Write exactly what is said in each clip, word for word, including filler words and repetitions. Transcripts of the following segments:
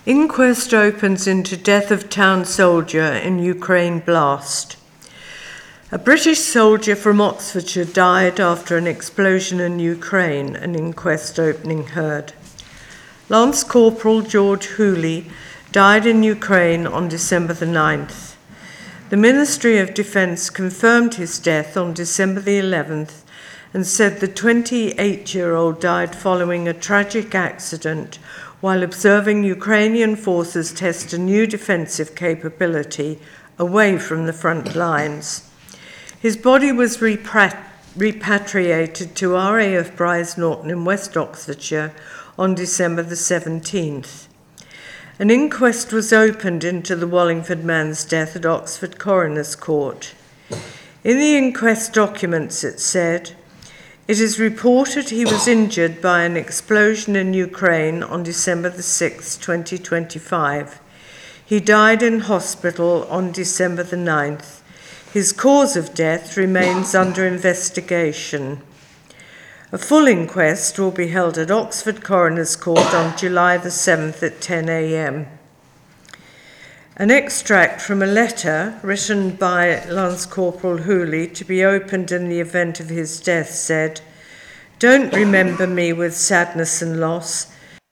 Inquest opens into death of town soldier in Ukraine blast. A British soldier from Oxfordshire died after an explosion in Ukraine, an inquest opening heard. Lance Corporal George Hooley died in Ukraine on December the ninth. The Ministry of Defence confirmed his death on December the eleventh and said the twenty-eight-year-old died following a tragic accident while observing Ukrainian forces test a new defensive capability away from the front lines. His body was repra- repatriated to R A F Brize Norton in West Oxfordshire on December the seventeenth. An inquest was opened into the Wallingford man's death at Oxford Coroner's Court. In the inquest documents it said, "It is reported he was injured by an explosion in Ukraine on December the sixth, twenty twenty-five. He died in hospital on December the ninth. His cause of death remains under investigation." A full inquest will be held at Oxford Coroner's Court on July the seventh at ten a.m. An extract from a letter written by Lance Corporal Hooley to be opened in the event of his death said, "Don't remember me with sadness and loss,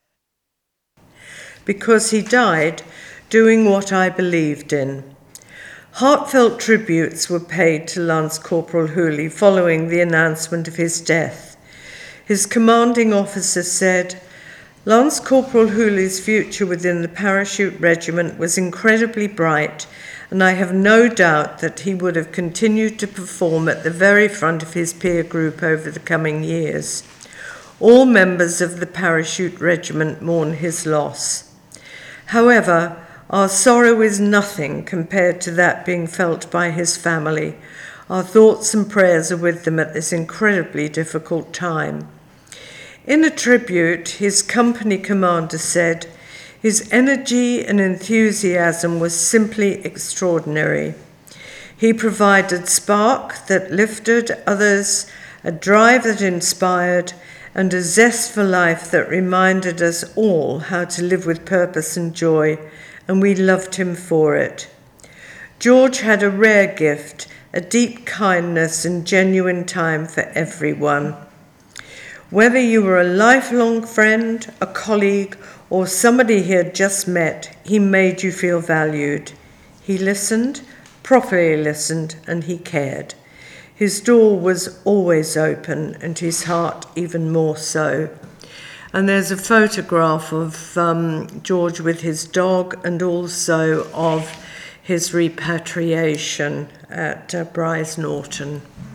because he died doing what I believed in." Heartfelt tributes were paid to Lance Corporal Hooley following the announcement of his death. His commanding officer said, "Lance Corporal Hooley's future within the Parachute Regiment was incredibly bright, and I have no doubt that he would have continued to perform at the very front of his peer group over the coming years. All members of the Parachute Regiment mourn his loss. However, our sorrow is nothing compared to that being felt by his family. Our thoughts and prayers are with them at this incredibly difficult time." In a tribute, his company commander said, "His energy and enthusiasm was simply extraordinary. He provided spark that lifted others, a drive that inspired, and a zest for life that reminded us all how to live with purpose and joy, and we loved him for it. George had a rare gift, a deep kindness and genuine time for everyone. Whether you were a lifelong friend, a colleague, or somebody he had just met, he made you feel valued. He listened, properly listened, and he cared. His door was always open, and his heart even more so." And there's a photograph of um, George with his dog and also of his repatriation at uh, Brize Norton.